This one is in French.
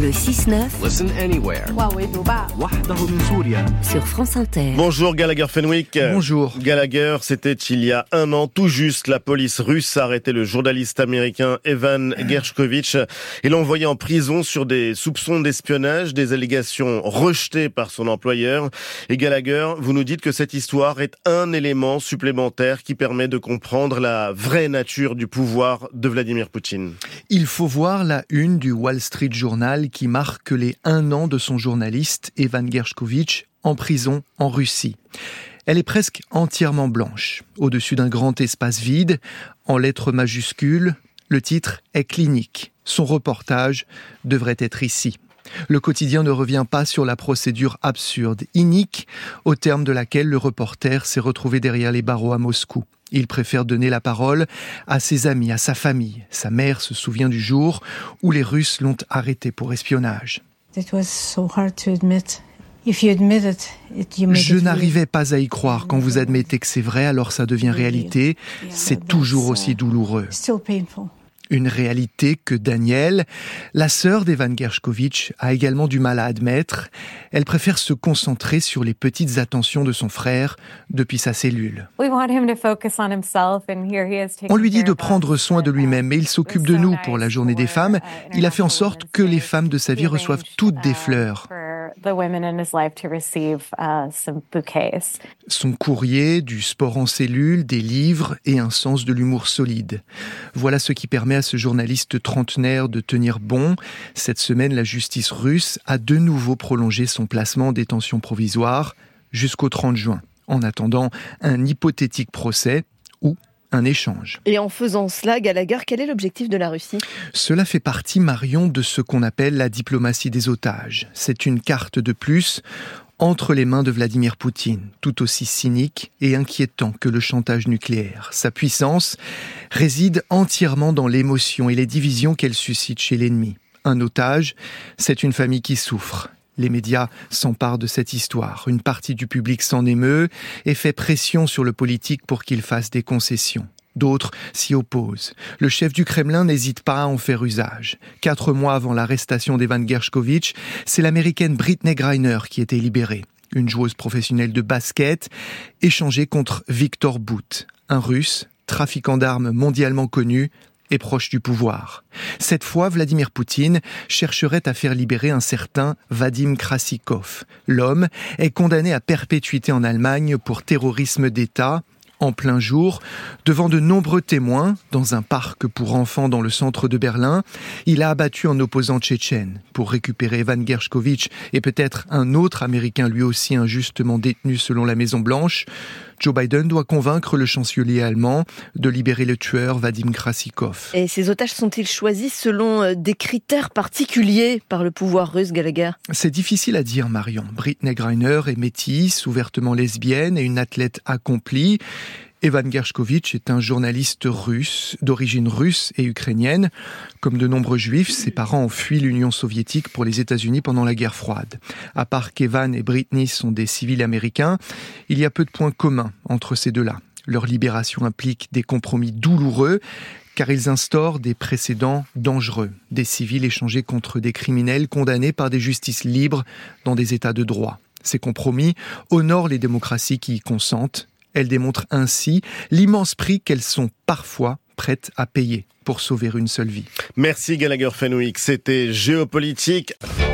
le 6-9. Listen anywhere. Sur France Inter. Bonjour Gallagher Fenwick. Bonjour. Gallagher, c'était il y a un an tout juste. La police russe a arrêté le journaliste américain Evan Gershkovich et l'a envoyé en prison sur des soupçons d'espionnage, des allégations rejetées par son employeur. Et Gallagher, vous nous dites que cette histoire est un élément supplémentaire qui permet de comprendre la vraie nature du pouvoir de Vladimir Poutine. Il faut voir la une du Wall Street Journal qui marque les 1 an de son journaliste Evan Gershkovich en prison en Russie. Elle est presque entièrement blanche. Au-dessus d'un grand espace vide, en lettres majuscules, le titre est clinique. Son reportage devrait être ici. Le quotidien ne revient pas sur la procédure absurde, inique, au terme de laquelle le reporter s'est retrouvé derrière les barreaux à Moscou. Il préfère donner la parole à ses amis, à sa famille. Sa mère se souvient du jour où les Russes l'ont arrêté pour espionnage. Je n'arrivais pas à y croire. Quand vous admettez que c'est vrai, alors ça devient réalité. C'est toujours aussi douloureux. Une réalité que Danielle, la sœur d'Evan Gershkovich, a également du mal à admettre. Elle préfère se concentrer sur les petites attentions de son frère depuis sa cellule. On lui dit de prendre soin de lui-même, mais il s'occupe de nous pour la journée des femmes. Il a fait en sorte que les femmes de sa vie reçoivent toutes des fleurs. Son courrier, du sport en cellule, des livres et un sens de l'humour solide. Voilà ce qui permet à ce journaliste trentenaire de tenir bon. Cette semaine, la justice russe a de nouveau prolongé son placement en détention provisoire jusqu'au 30 juin, en attendant un hypothétique procès ou un échange. Et en faisant cela, Gallagher, quel est l'objectif de la Russie ? Cela fait partie, Marion, de ce qu'on appelle la diplomatie des otages. C'est une carte de plus entre les mains de Vladimir Poutine, tout aussi cynique et inquiétant que le chantage nucléaire. Sa puissance réside entièrement dans l'émotion et les divisions qu'elle suscite chez l'ennemi. Un otage, c'est une famille qui souffre. Les médias s'emparent de cette histoire. Une partie du public s'en émeut et fait pression sur le politique pour qu'il fasse des concessions. D'autres s'y opposent. Le chef du Kremlin n'hésite pas à en faire usage. 4 mois avant l'arrestation d'Evan Gershkovich, c'est l'américaine Brittney Griner qui était libérée. Une joueuse professionnelle de basket, échangée contre Viktor Bout, un Russe, trafiquant d'armes mondialement connu et proche du pouvoir. Cette fois, Vladimir Poutine chercherait à faire libérer un certain Vadim Krasikov. L'homme est condamné à perpétuité en Allemagne pour terrorisme d'État, en plein jour, devant de nombreux témoins, dans un parc pour enfants dans le centre de Berlin. Il a abattu un opposant tchétchène. Pour récupérer Evan Gershkovich et peut-être un autre Américain lui aussi injustement détenu selon la Maison-Blanche, Joe Biden doit convaincre le chancelier allemand de libérer le tueur Vadim Krasikov. Et ces otages sont-ils choisis selon des critères particuliers par le pouvoir russe, Gallagher ? C'est difficile à dire, Marion. Brittney Griner est métisse, ouvertement lesbienne et une athlète accomplie. Evan Gershkovich est un journaliste russe, d'origine russe et ukrainienne. Comme de nombreux juifs, ses parents ont fui l'Union soviétique pour les États-Unis pendant la guerre froide. À part qu'Evan et Brittney sont des civils américains, il y a peu de points communs entre ces deux-là. Leur libération implique des compromis douloureux, car ils instaurent des précédents dangereux. Des civils échangés contre des criminels condamnés par des justices libres dans des États de droit. Ces compromis honorent les démocraties qui y consentent. Elles démontrent ainsi l'immense prix qu'elles sont parfois prêtes à payer pour sauver une seule vie. Merci Gallagher Fenwick, c'était Géopolitique.